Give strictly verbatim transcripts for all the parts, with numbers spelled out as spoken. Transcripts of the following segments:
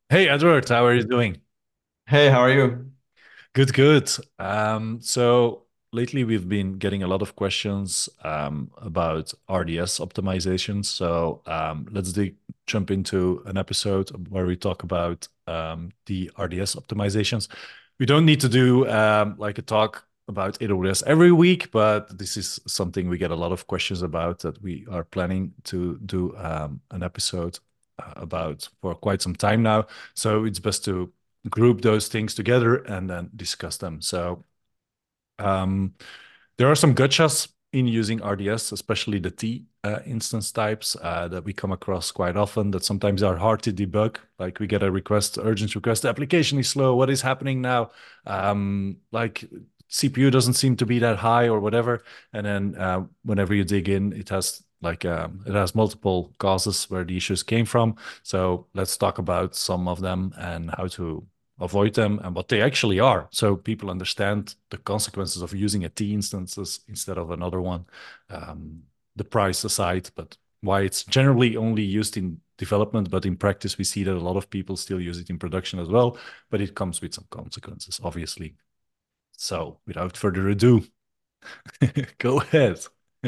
Hey Edward, how are you doing? Hey, how are you? Good, good. Um, so lately we've been getting a lot of questions um, about R D S optimizations. So um, let's dig, jump into an episode where we talk about um, the R D S optimizations. We don't need to do um, like a talk about A W S every week, but this is something we get a lot of questions about that we are planning to do um, an episode uh, about for quite some time now. So it's best to group those things together and then discuss them. So um, there are some gotchas in using R D S, especially the T uh, instance types uh, that we come across quite often that sometimes are hard to debug. Like we get a request, urgent request, the application is slow. What is happening now? Um, like C P U doesn't seem to be that high or whatever. And then uh, whenever you dig in, it has like um, it has multiple causes where the issues came from. So let's talk about some of them and how to avoid them and what they actually are so people understand the consequences of using a T instances instead of another one. Um, the price aside, but why it's generally only used in development, but in practice, we see that a lot of people still use it in production as well, but it comes with some consequences, obviously. So without further ado, go ahead.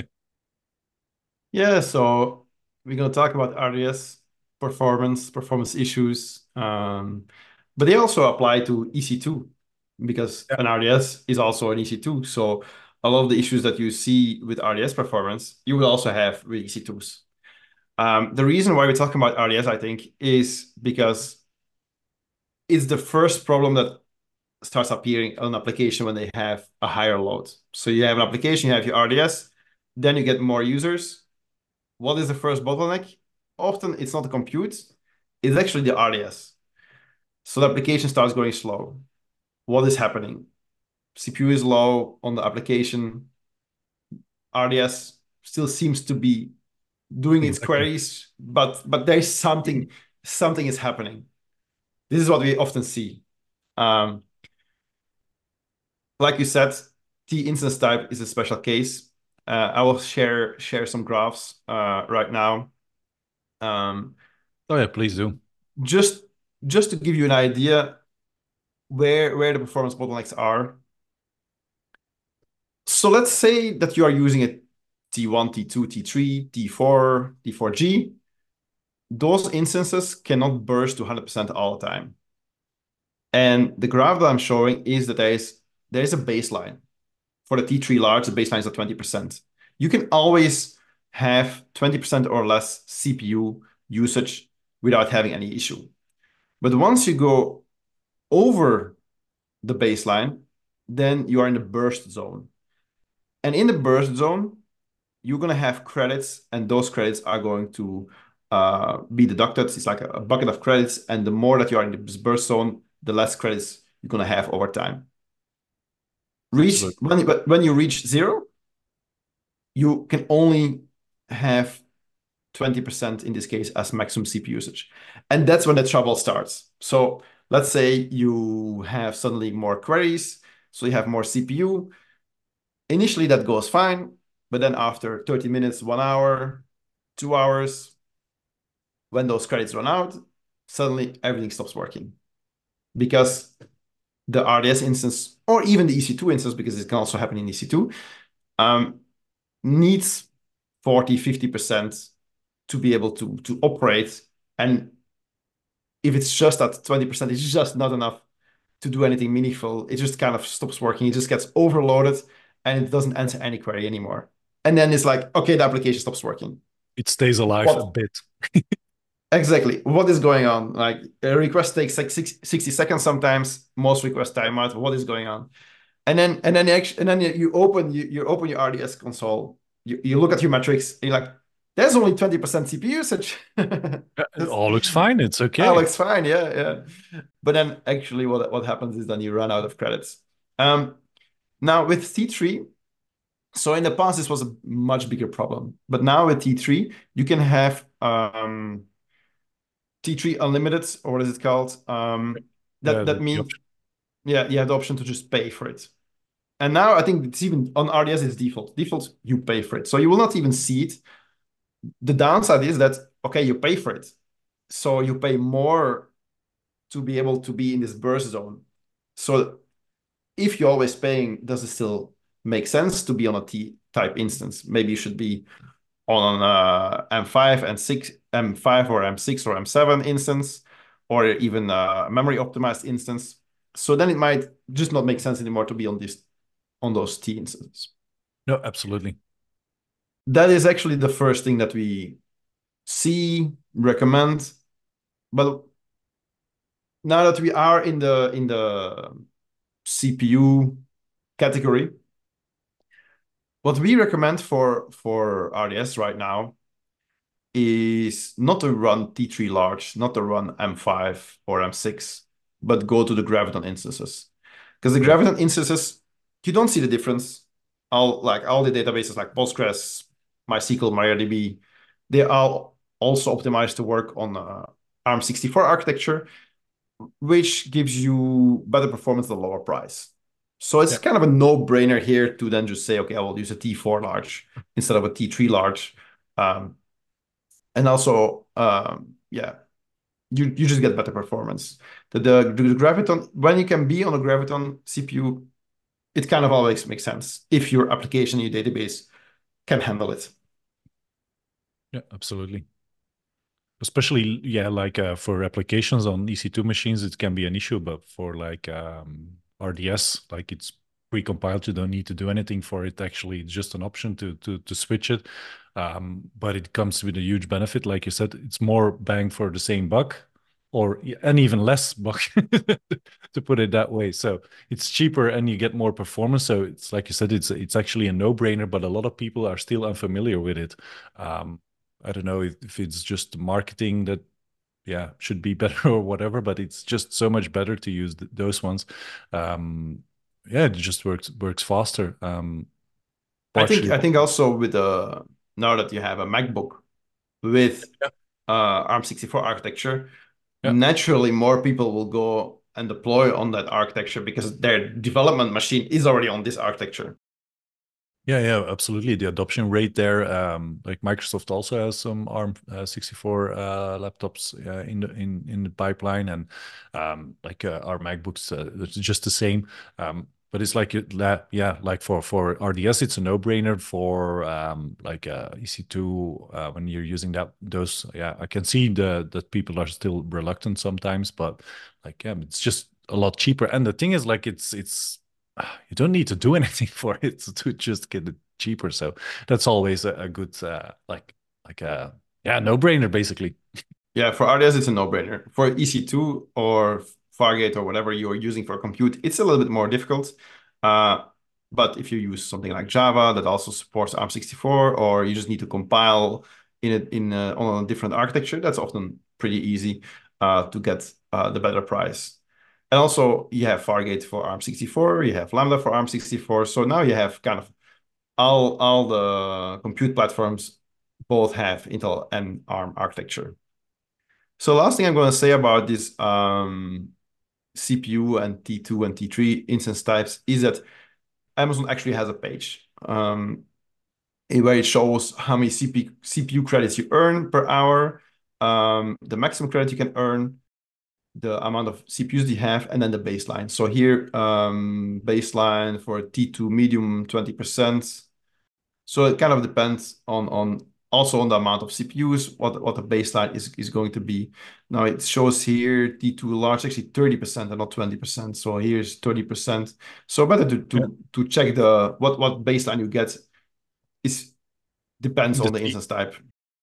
Yeah, so we're going to talk about R D S performance, performance issues, um, but they also apply to E C two because Yeah, an R D S is also an E C two. So a lot of the issues that you see with R D S performance, you will also have with E C twos. Um, the reason why we're talking about R D S, I think, is because it's the first problem that starts appearing on an application when they have a higher load. So you have an application, you have your R D S, then you get more users. What is the first bottleneck? Often it's not the compute, it's actually the R D S. So the application starts going slow. What is happening? C P U is low on the application. R D S still seems to be doing its exactly. queries, but but there's something something is happening. This is what we often see. Um, like you said, T instance type is a special case. Uh, I will share share some graphs uh, right now. Um, Oh yeah, please do. just just to give you an idea where where the performance bottlenecks are. So let's say that you are using a T one, T two, T three, T four, T four G. Those instances cannot burst to one hundred percent all the time. And the graph that I'm showing is that there is there is a baseline. For the T three large, the baseline is at twenty percent. You can always have twenty percent or less C P U usage without having any issue. But once you go over the baseline, then you are in the burst zone. And in the burst zone, you're going to have credits, and those credits are going to uh, be deducted. It's like a, a bucket of credits. And the more that you are in the burst zone, the less credits you're going to have over time. Reach Absolutely. when, but when you reach zero, you can only have twenty percent in this case as maximum C P U usage. And that's when the trouble starts. So let's say you have suddenly more queries, so you have more C P U. Initially, that goes fine, but then after thirty minutes, one hour, two hours, when those credits run out, suddenly everything stops working because the R D S instance, or even the E C two instance, because it can also happen in E C two, um, needs forty, fifty percent to be able to, to operate. And if it's just at twenty percent, it's just not enough to do anything meaningful. It just kind of stops working. It just gets overloaded and it doesn't answer any query anymore. And then it's like, okay, the application stops working. It stays alive a What bit. exactly? What is going on? Like a request takes like six, sixty seconds sometimes. Most requests time out. What is going on? And then and then you actually, and then you open you, you open your R D S console. You, you look at your metrics. And you're like, there's only twenty percent C P U usage. Uh, It That's, all looks fine. It's that okay. looks fine. Yeah, yeah. But then actually what, what happens is then you run out of credits. Um, now with T three, so in the past this was a much bigger problem. But now with T three, you can have um, T three unlimited, or what is it called? Um, Yeah, that the, that the means option. yeah, you have the option to just pay for it. And now I think it's even on R D S it's default. Default, you pay for it. So you will not even see it. The downside is that okay, you pay for it. So you pay more to be able to be in this burst zone. So if you're always paying, does it still make sense to be on a T-type instance? Maybe you should be on a M five and six, M five or M six or M seven instance, or even a memory optimized instance. So then it might just not make sense anymore to be on this on those T instances. No, absolutely. That is actually the first thing that we see, recommend. But now that we are in the in the C P U category, what we recommend for for R D S right now is not to run T three large, not to run M five or M six, but go to the Graviton instances. Because the Yeah. Graviton instances, you don't see the difference. All like all the databases like Postgres, MySQL, MariaDB, they are also optimized to work on uh, ARM sixty-four architecture, which gives you better performance at a lower price. So it's Yeah. kind of a no-brainer here to then just say, okay, I will use a T four large instead of a T three large. Um, and also, um, yeah, you, you just get better performance. The, the, the Graviton, when you can be on a Graviton C P U, it kind of always makes sense if your application, your database can handle it. Yeah, absolutely. Especially, yeah, like uh, for applications on E C two machines, it can be an issue, but for like um, R D S, like it's pre-compiled, you don't need to do anything for it. Actually, it's just an option to to to switch it. Um, but it comes with a huge benefit, like you said, it's more bang for the same buck, or and even less buck, to put it that way. So it's cheaper and you get more performance. So it's like you said, it's it's actually a no-brainer, but a lot of people are still unfamiliar with it. Um, I don't know if, if it's just marketing that, yeah, should be better or whatever, but it's just so much better to use th those ones. Um, yeah, it just works works faster. Um, I think partially. I think also with the now that you have a MacBook with Yeah, uh, ARM sixty-four architecture, yeah, naturally more people will go and deploy on that architecture because their development machine is already on this architecture. yeah, yeah, absolutely. The adoption rate there, um, like Microsoft also has some ARM uh, sixty-four uh, laptops uh, in the in in the pipeline, and um, like uh, our MacBooks, uh, it's just the same. Um, but it's like it, la- yeah, like for for R D S, it's a no-brainer. For um, like uh, E C two, uh, when you're using that those, yeah, I can see the that people are still reluctant sometimes, but like yeah, it's just a lot cheaper. And the thing is, like it's it's you don't need to do anything for it to just get it cheaper. So that's always a, a good uh, like like a yeah no brainer basically. Yeah, for R D S, it's a no-brainer. For E C two or Fargate or whatever you're using for compute, it's a little bit more difficult. Uh, but if you use something like Java that also supports ARM sixty-four, or you just need to compile in a, in a, on a different architecture, that's often pretty easy uh, to get uh, the better price. And also, you have Fargate for ARM sixty-four, you have Lambda for ARM sixty-four. So now you have kind of all all the compute platforms both have Intel and ARM architecture. So last thing I'm going to say about this um, C P U and T two and T three instance types is that Amazon actually has a page um, where it shows how many C P U, C P U credits you earn per hour, um, the maximum credit you can earn, the amount of C P Us you have, and then the baseline. So here, um, baseline for T two medium, twenty percent. So it kind of depends on on also on the amount of C P Us, what what the baseline is is going to be. Now it shows here T two large actually thirty percent and not twenty percent. So here's thirty percent. So better to Yeah. to to check the what what baseline you get is depends The on the T- instance type.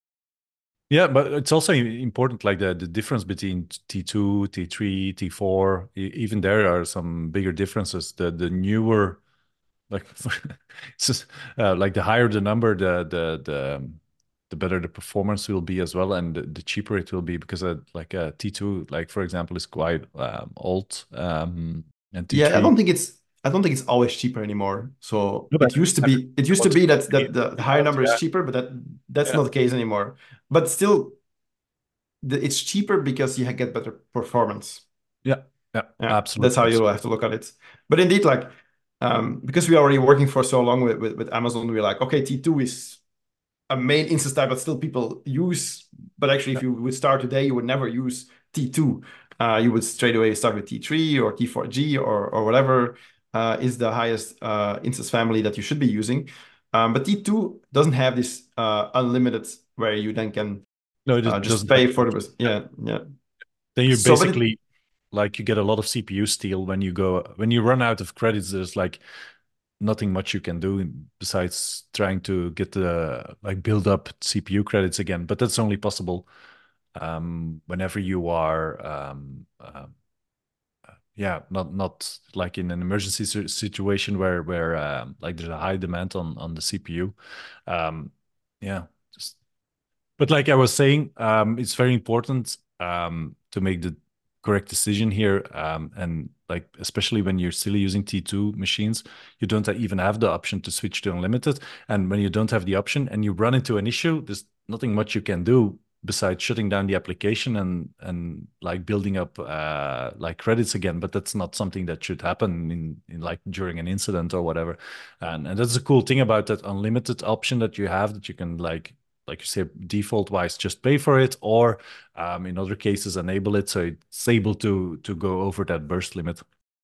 yeah, but it's also important, like the, the difference between T two, T three, T four. e- Even there are some bigger differences. The the newer, like it's just uh, like the higher the number, the the the um, the better the performance will be as well, and the, the cheaper it will be because uh, like uh, T two, like for example, is quite um, old, um, and Yeah, I T three. don't think it's I don't think it's always cheaper anymore. So No, it but used to I be it used to want be to that be that the, the higher default, number is yeah, cheaper, but that that's yeah, not the case anymore. But still, the, it's cheaper because you get better performance. yeah, yeah, Yeah, that's absolutely, how you have absolutely. to look at it. But indeed, like um, because we're already working for so long with, with, with Amazon, we're like, okay, T two is a main instance type that still people use. But actually, Yeah, if you would start today, you would never use T two. uh, you would straight away start with T three or T four G or, or whatever uh, is the highest uh, instance family that you should be using. Um, but T two doesn't have this uh, unlimited where you then can No, it uh, just just doesn't have pay the for option. the, yeah, yeah. Then you So, but it, basically like you get a lot of C P U steal when you go when you run out of credits. There's like nothing much you can do besides trying to get the like build up C P U credits again. But that's only possible um, whenever you are um, uh, yeah, not not like in an emergency si- situation where where um, like there's a high demand on on the C P U. Um, yeah, just but like I was saying, um, it's very important um, to make the correct decision here. Um, and like, especially when you're still using T two machines, you don't even have the option to switch to unlimited. And when you don't have the option and you run into an issue, there's nothing much you can do besides shutting down the application and and like building up uh like credits again. But that's not something that should happen in, in like during an incident or whatever. And and that's the cool thing about that unlimited option that you have, that you can like like you say, default wise, just pay for it, or um, in other cases, enable it so it's able to to go over that burst limit.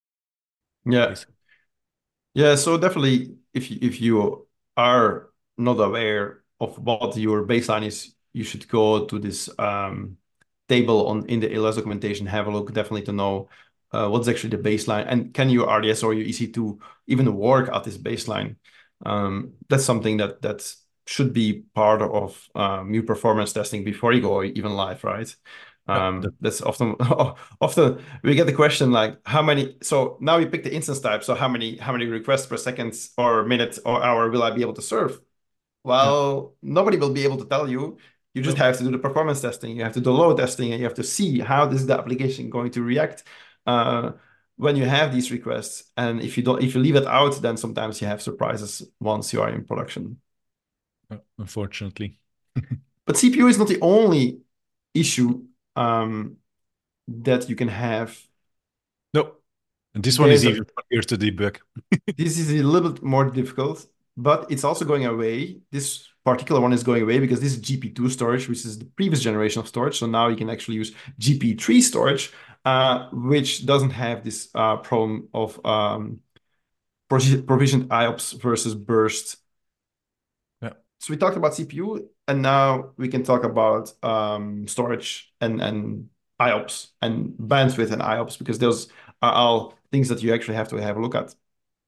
yeah, Basically. yeah. So definitely, if you, if you are not aware of what your baseline is, you should go to this um, table on in the A L S documentation. Have a look, definitely, to know uh, what's actually the baseline, and can your R D S or your E C two even work at this baseline. Um, that's something that that should be part of um, your performance testing before you go even live, right? Yeah, that, Um, that's often often we get the question like how many. So now we pick the instance type. So how many how many requests per second or minute or hour will I be able to serve? yeah. Well, nobody will be able to tell you. You just No, have to do the performance testing. You have to do load testing, and you have to see how is the application going to react uh, when you have these requests. And if you don't, if you leave it out, then sometimes you have surprises once you are in production. no, unfortunately. But C P U is not the only issue um, that you can have. No, and this one is There's a even funnier to debug. This is a little bit more difficult, but it's also going away. This particular one is going away because this is G P two storage, which is the previous generation of storage. So now you can actually use G P three storage, uh, which doesn't have this uh, problem of um, provisioned I O P S versus burst. Yeah, So we talked about C P U, and now we can talk about um, storage and, and I O P S and bandwidth and I O P S, because those are all things that you actually have to have a look at.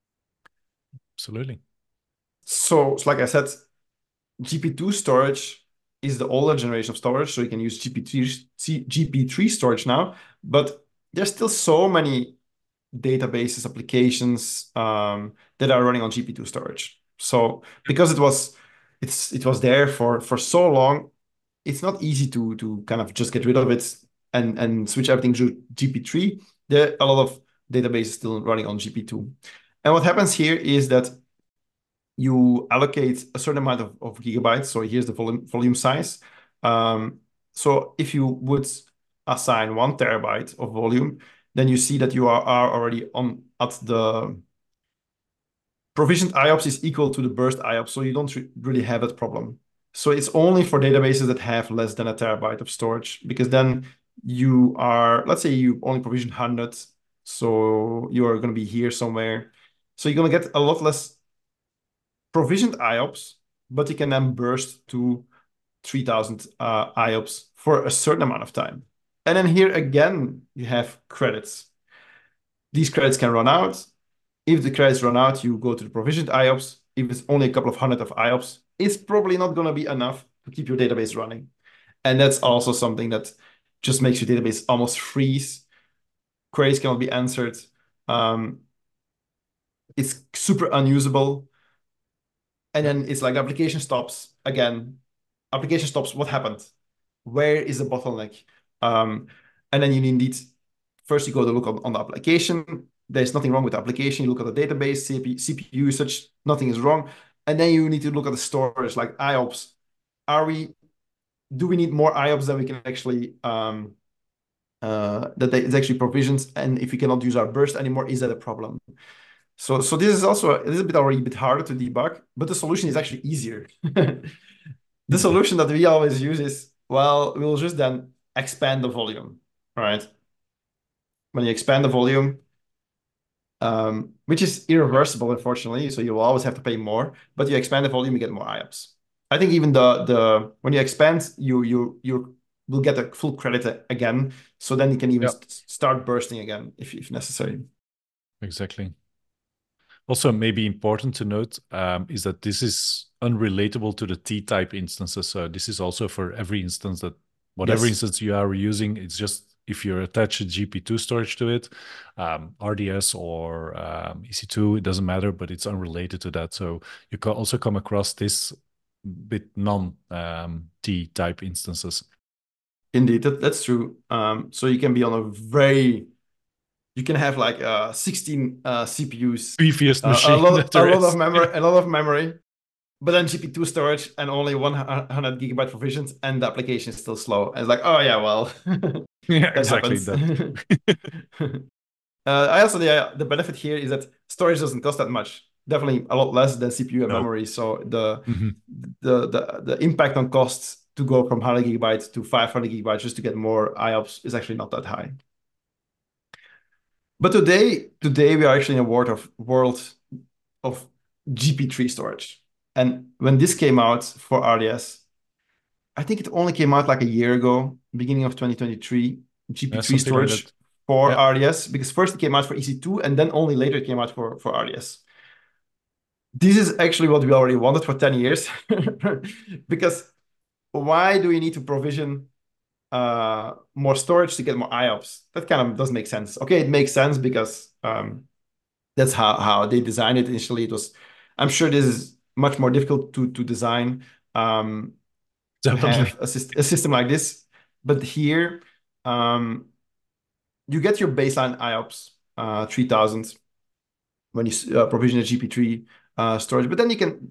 absolutely. So, so like I said, G P two storage is the older generation of storage, so you can use G P three, G P three storage now, but there's still so many databases, applications um, that are running on G P two storage. So because it was it's it was there for for so long, it's not easy to to kind of just get rid of it and and switch everything to G P three. There are a lot of databases still running on G P two. And what happens here is that you allocate a certain amount of, of gigabytes. So here's the volume volume size. Um, so if you would assign one terabyte of volume, then you see that you are, are already on at the provisioned I O P S is equal to the burst I O P S, so you don't re really have that problem. So it's only for databases that have less than a terabyte of storage, because then you are, let's say you only provision one hundred, so you are going to be here somewhere. So you're going to get a lot less provisioned I O P S, but you can then burst to three thousand uh, I O P S for a certain amount of time. And then here again, you have credits. These credits can run out. If the credits run out, you go to the provisioned I O P S. If it's only a couple of hundred of I O P S, it's probably not going to be enough to keep your database running. And that's also something that just makes your database almost freeze. Queries cannot be answered. Um, it's super unusable. And Yeah, then it's like application stops again. Application stops. What happened? Where is the bottleneck? Um, and then you need first you go to look on, on the application. There's nothing wrong with the application. You look at the database, C P U, C P U usage, nothing is wrong. And then you need to look at the storage, like I O P S. Are we? Do we need more I O P S than we can actually um, uh, that they, it's actually provisions? And if we cannot use our burst anymore, is that a problem? So, so this is also a little bit already a bit harder to debug, but the solution is actually easier. The solution that we always use is, well, we'll just then expand the volume, right? when you expand the volume, um, which is irreversible, unfortunately, so you will always have to pay more, but you expand the volume, you get more I O P S. I think even the the when you expand, you you you will get a full credit again, so then you can even Yeah, st start bursting again if if necessary. exactly. Also, maybe important to note um, is that this is unrelatable to the T-type instances. So this is also for every instance that whatever Yes, instance you are using, it's just if you attach a G P two storage to it, um, R D S or um, E C two, it doesn't matter, but it's unrelated to that. So you can also come across this with non-T-type instances. indeed, that, that's true. Um, so you can be on a very you can have like uh, sixteen uh, C P Us, Beefiest uh, a machine that lot a there lot of is. memory, a lot of memory, but then G P two storage and only one hundred gigabyte provisions, and the application is still slow. And it's like, oh yeah, well, Yeah, that exactly happens. that. Uh, I also the the benefit here is that storage doesn't cost that much. Definitely a lot less than C P U and No. memory. So the Mhm. the the the impact on costs to go from one hundred gigabytes to five hundred gigabytes just to get more I O P S is actually not that high. But today, today we are actually in a world of world of G P three storage. And when this came out for R D S, I think it only came out like a year ago, beginning of twenty twenty-three, Yeah, G P three something like storage that. for Yeah. R D S, because first it came out for E C two and then only later it came out for, for R D S. This is actually what we already wanted for ten years. Because why do we need to provision uh, more storage to get more I O P S? That kind of doesn't make sense. Okay, it makes sense because um, that's how, how they designed it initially. It was, I'm sure this is much more difficult to, to design um, to have Definitely. a, syst a system like this. But here, um, you get your baseline I O P S, uh, three thousand, when you uh, provision a G P three uh, storage. But then you can,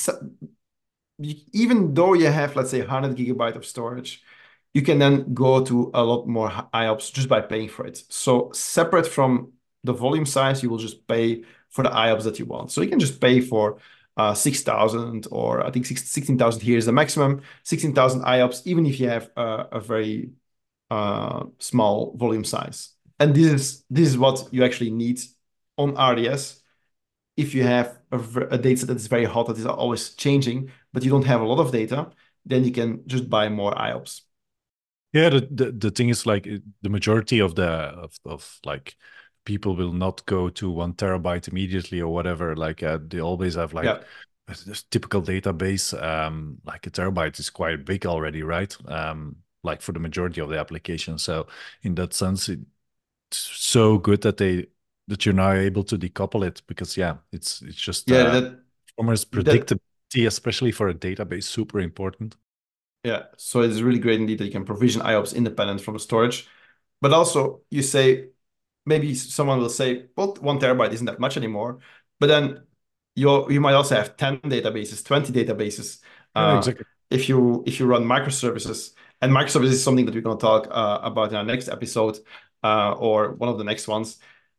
even though you have, let's say, one hundred gigabyte of storage, you can then go to a lot more I O P S just by paying for it. So separate from the volume size, you will just pay for the I O P S that you want. So you can just pay for uh, six thousand, or I think sixteen thousand here is the maximum, sixteen thousand I O P S, even if you have a, a very uh, small volume size. And this is, this is what you actually need on R D S. If you have a, a data that is very hot, that is always changing, but you don't have a lot of data, then you can just buy more I O P S. Yeah, the, the the thing is like it- the majority of the of, of like people will not go to one terabyte immediately or whatever. Like uh, they always have like Yeah, a, a typical database. Um, like a terabyte is quite big already, right? Um, like for the majority of the applications. So in that sense, it's so good that they that you're now able to decouple it because yeah, it's it's just yeah, uh, that performance that predictability, especially for a database, super important. yeah. So it's really great indeed that you can provision I O P S independent from the storage. But also you say, maybe someone will say, well, one terabyte isn't that much anymore. But then you you might also have ten databases, twenty databases. Yeah, Uh, exactly. if you if you run microservices, and microservices is something that we're going to talk uh, about in our next episode, uh, or one of the next ones.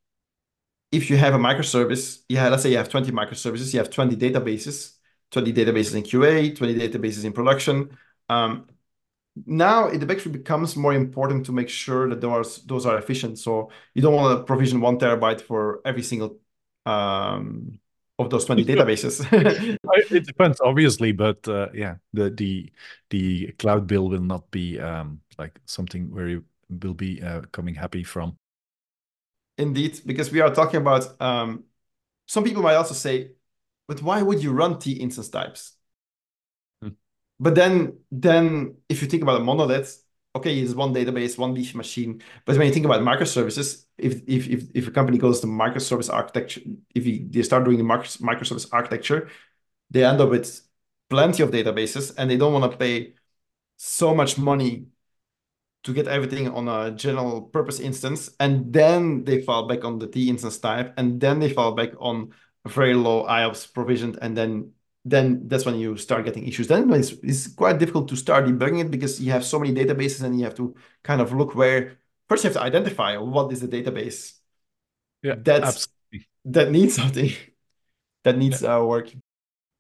If you have a microservice, yeah, let's say you have twenty microservices, you have twenty databases, twenty databases in Q A, twenty databases in production. Um, now it actually becomes more important to make sure that those those are efficient. So you don't want to provision one terabyte for every single um, of those twenty databases. I- It depends, obviously, but uh, yeah, the the the cloud bill will not be um, like something where you will be uh, coming happy from. Indeed, because we are talking about um, some people might also say, but why would you run T instance types? Hmm. But then, then if you think about a monolith, okay, it's one database, one leaf machine. But when you think about microservices, if if if, if a company goes to microservice architecture, if you, they start doing the micro, microservice architecture, they end up with plenty of databases, and they don't want to pay so much money to get everything on a general purpose instance, and then they fall back on the T instance type, and then they fall back on very low I O P S provisioned, and then then that's when you start getting issues. Then it's, it's quite difficult to start debugging it because you have so many databases, and you have to kind of look where first you have to identify what is the database Yeah, that absolutely. that needs something that Yeah, needs uh, work.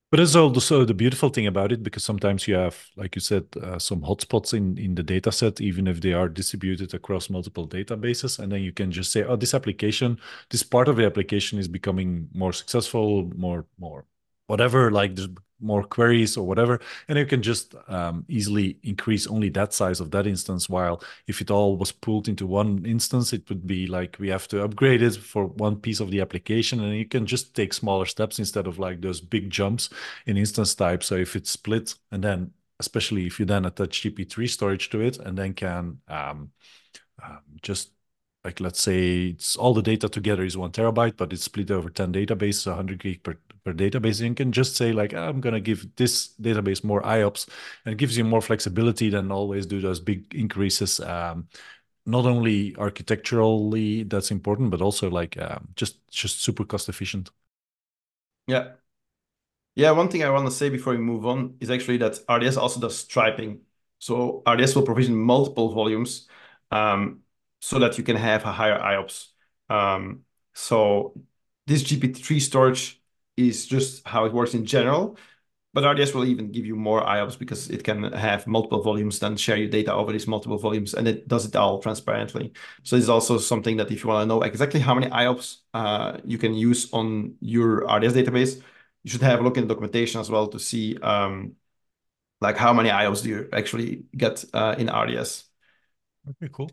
But it's also the beautiful thing about it, because sometimes you have, like you said, uh, some hotspots in, in the data set, even if they are distributed across multiple databases. And then you can just say, oh, this application, this part of the application is becoming more successful, more, more, whatever, like there's more queries or whatever. And you can just um, easily increase only that size of that instance. While if it all was pulled into one instance, it would be like we have to upgrade it for one piece of the application. And you can just take smaller steps instead of like those big jumps in instance type. So if it's split, and then especially if you then attach G P three storage to it, and then can um, um, just like, let's say it's all the data together is one terabyte, but it's split over ten databases, one hundred gig per, per database. And you can just say like, I'm going to give this database more I O P S, and it gives you more flexibility than always do those big increases. Um, not only architecturally that's important, but also like um, just just super cost efficient. Yeah. Yeah, one thing I want to say before we move on is actually that R D S also does striping. So R D S will provision multiple volumes um, so that you can have a higher I O P S. Um, so this G P three storage is just how it works in general, but R D S will even give you more I O P S because it can have multiple volumes, then share your data over these multiple volumes, and it does it all transparently. So this is also something that if you want to know exactly how many I O P S uh, you can use on your R D S database, you should have a look in the documentation as well to see um, like how many I O Ps do you actually get uh, in R D S. Okay, cool.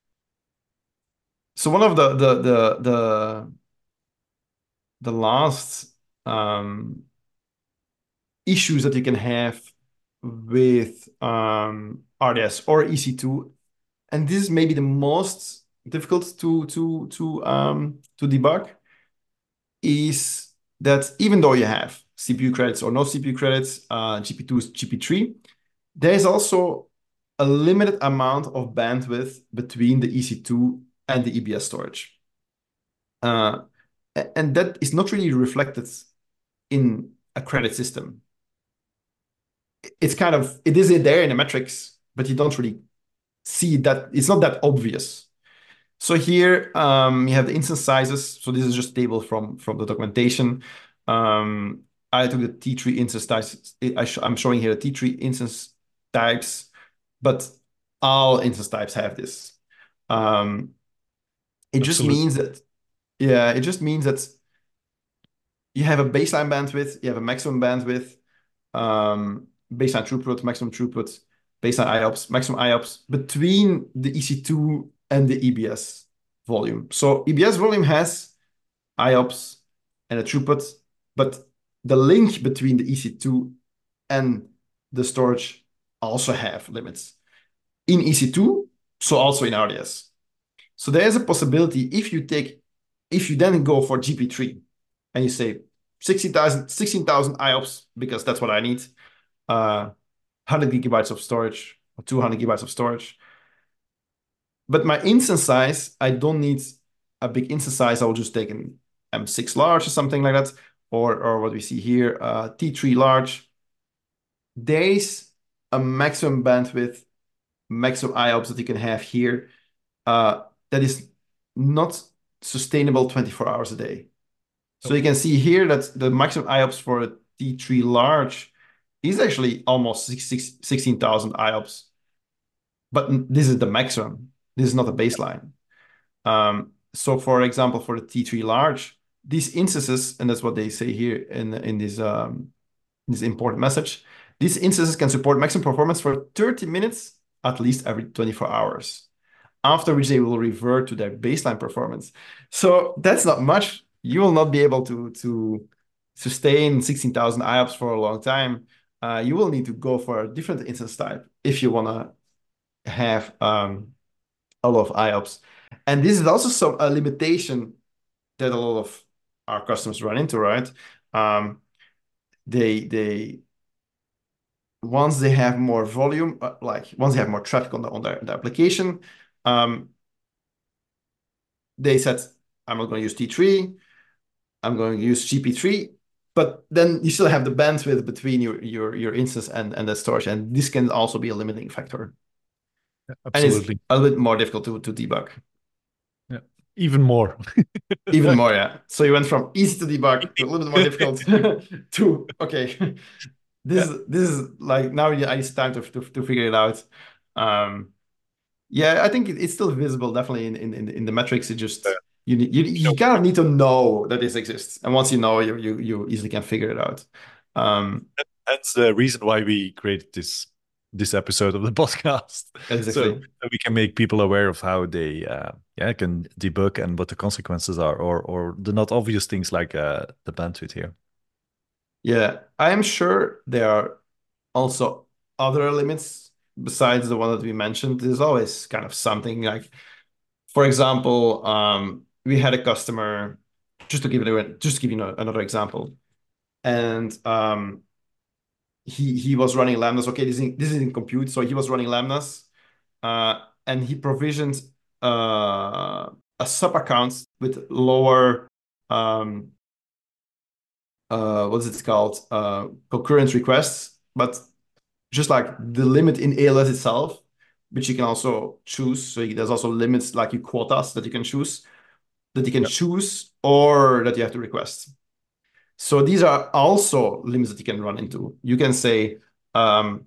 So one of the the the the the last um, issues that you can have with um, R D S or E C two, and this is maybe the most difficult to to to um, to debug, is that even though you have C P U credits or no C P U credits, uh, G P two, G P three, there is also a limited amount of bandwidth between the E C two and the E B S storage. Uh, and that is not really reflected in a credit system. It's kind of, it is there in the metrics, but you don't really see that, it's not that obvious. So here um, you have the instance sizes. So this is just a table from, from the documentation. Um, I took the T three instance types. I sh I'm showing here the T three instance types, but all instance types have this. Um, it just Absolutely. means that, yeah, it just means that you have a baseline bandwidth, you have a maximum bandwidth, um, baseline throughput, maximum throughput, baseline I O P S, maximum I O P S between the E C two and the E B S volume. So E B S volume has I O P S and a throughput, but the link between the E C two and the storage also have limits. In E C two, so also in R D S. So there is a possibility if you take, if you then go for G P three and you say sixteen thousand sixteen thousand I O P S because that's what I need, uh, one hundred gigabytes of storage or two hundred gigabytes of storage. But my instance size, I don't need a big instance size. I will just take an M six large or something like that, or or what we see here, uh, T three large. There's a maximum bandwidth, maximum I O P S that you can have here uh, that is not sustainable twenty-four hours a day. So you can see here that the maximum I O P S for a T three large is actually almost sixteen thousand I O P S. But this is the maximum. This is not a baseline. Um, so for example, for the T three large, these instances, and that's what they say here in, in this, um, this important message, these instances can support maximum performance for thirty minutes, at least every twenty-four hours, after which they will revert to their baseline performance. So that's not much. You will not be able to, to sustain sixteen thousand I O P S for a long time. Uh, you will need to go for a different instance type if you want to have um, a lot of I O P S. And this is also some a limitation that a lot of our customers run into, right? Um, they they once they have more volume, uh, like once they have more traffic on the on their, the application, um, they said, I'm not going to use T three, I'm going to use G P three, but then you still have the bandwidth between your your your instance and and the storage, and this can also be a limiting factor. And it's Absolutely. a little bit more difficult to to debug. Yeah. Even more. Even more, yeah. So you went from easy to debug to a little bit more difficult to okay. This Yeah, is this is like now it's time to, to to figure it out. Um, yeah, I think it, it's still visible, definitely in in in in the metrics. It uh, just you need you you you know, kind of need to know that this exists, and once you know, you you you easily can figure it out. Um, that's the reason why we created this this episode of the podcast, so exactly. that we can make people aware of how they uh, yeah can debug and what the consequences are, or or the not obvious things like uh, the bandwidth here. Yeah, I am sure there are also other limits besides the one that we mentioned. There's always kind of something like, for example, um, we had a customer, just to give it a, just to give you another example, and um, he he was running Lambdas. Okay, this is in, this is in compute, so he was running Lambdas, uh, and he provisioned uh, a sub account with lower um, uh, what's it called? Uh, concurrent requests, but just like the limit in A L S itself, which you can also choose. So you, there's also limits like you quotas that you can choose, that you can Yeah. choose, or that you have to request. So these are also limits that you can run into. You can say, um,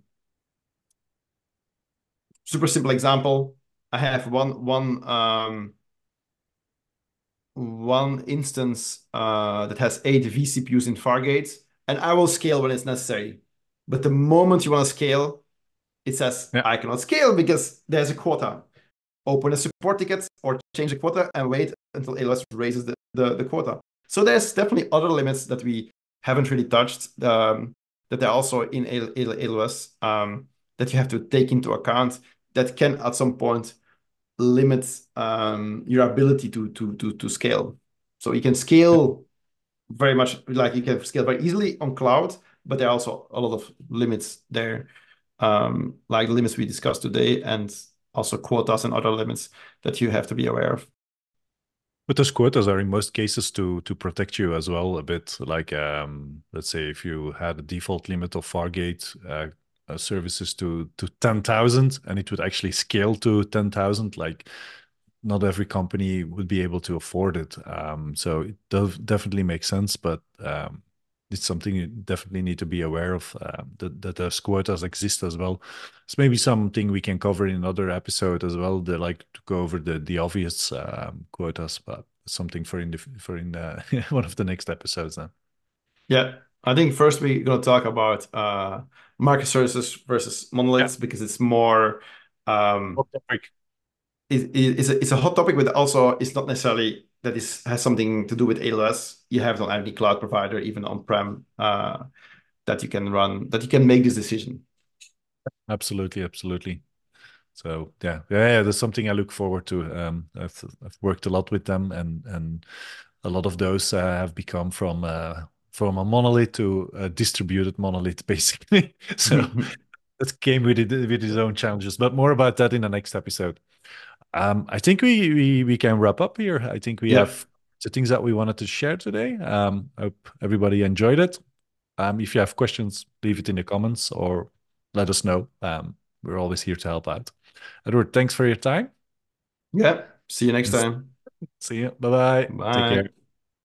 super simple example. I have one one um, one instance uh, that has eight vCPUs in Fargate, and I will scale when it's necessary. But the moment you want to scale, it says Yeah. I cannot scale because there's a quota. Open a support ticket or change the quota and wait until A L S raises the, the, the quota. So there's definitely other limits that we haven't really touched, um, that are also in A L S, um, that you have to take into account, that can at some point limit um, your ability to, to, to, to scale. So you can scale very much, like you can scale very easily on cloud, but there are also a lot of limits there, um, like the limits we discussed today, and also quotas and other limits that you have to be aware of. But those quotas are in most cases to to protect you as well a bit. Like um, let's say if you had a default limit of Fargate uh, uh, services to to ten thousand, and it would actually scale to ten thousand, like not every company would be able to afford it. Um, so it does definitely make sense, but um, it's something you definitely need to be aware of, uh, that, that those quotas exist as well. It's maybe something we can cover in another episode as well. They like to go over the the obvious um, quotas, but something for in the for in uh, one of the next episodes then. Yeah, I think first we're going to talk about uh, microservices versus Yeah, monoliths because it's more um, hot topic. it, it's a, it's a hot topic, but also it's not necessarily that this has something to do with A L S. You have it on any cloud provider, even on-prem, uh, that you can run, that you can make this decision. Absolutely, absolutely. So yeah, yeah, yeah, that's something I look forward to. Um, I've I've worked a lot with them, and and a lot of those uh, have become from uh, from a monolith to a distributed monolith, basically. So that came with it with its own challenges. But more about that in the next episode. Um, I think we we we can wrap up here. I think we Yeah, have the things that we wanted to share today. Um, I hope everybody enjoyed it. Um, if you have questions, leave it in the comments or let us know. Um, we're always here to help out. Edward, thanks for your time. yeah. See you next And time. see you. Bye bye. Take Bye. care.